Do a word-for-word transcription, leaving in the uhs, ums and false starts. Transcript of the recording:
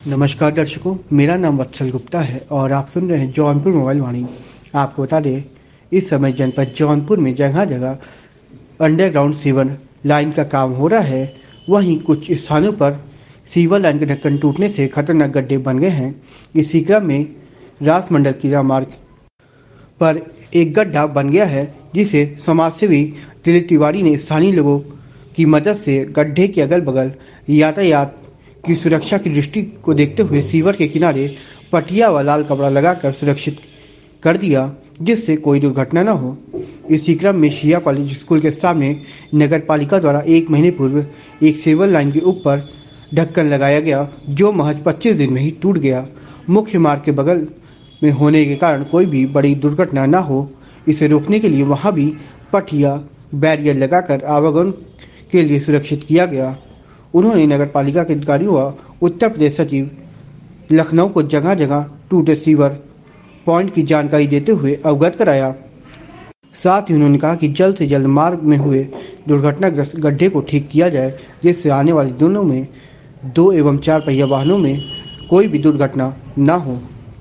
नमस्कार दर्शकों, मेरा नाम वत्सल गुप्ता है और आप सुन रहे हैं जौनपुर मोबाइल वाणी। आपको बता दें, इस समय जनपद जौनपुर में जगह जगह अंडरग्राउंड सीवर लाइन का काम हो रहा है। वहीं कुछ स्थानों पर सीवर लाइन के ढक्कन टूटने से खतरनाक गड्ढे बन गए हैं। इसी क्रम में राजमंडल किला मार्ग पर एक गड्ढा बन गया है, जिसे समाजसेवी दिलीप तिवारी ने स्थानीय लोगों की मदद से गड्ढे के अगल बगल यातायात की सुरक्षा की दृष्टि को देखते हुए सीवर के किनारे पटिया व लाल कपड़ा लगाकर सुरक्षित कर दिया, जिससे कोई दुर्घटना न हो। इसी क्रम में शिया कॉलेज स्कूल के सामने नगर पालिका द्वारा एक महीने पूर्व एक सीवर लाइन के ऊपर ढक्कन लगाया गया, जो महज पच्चीस दिन में ही टूट गया। मुख्य मार्ग के बगल में होने के कारण कोई भी बड़ी दुर्घटना न हो, इसे रोकने के लिए वहां भी पटिया बैरियर लगाकर आवागमन के लिए सुरक्षित किया गया। उन्होंने नगर पालिका के अधिकारियों व उत्तर प्रदेश सचिव लखनऊ को जगह जगह टूटे सीवर पॉइंट की जानकारी देते हुए अवगत कराया। साथ ही उन्होंने कहा कि जल्द से जल्द मार्ग में हुए दुर्घटनाग्रस्त गड्ढे को ठीक किया जाए, जिससे आने वाले दिनों में दो एवं चार पहिया वाहनों में कोई भी दुर्घटना न हो।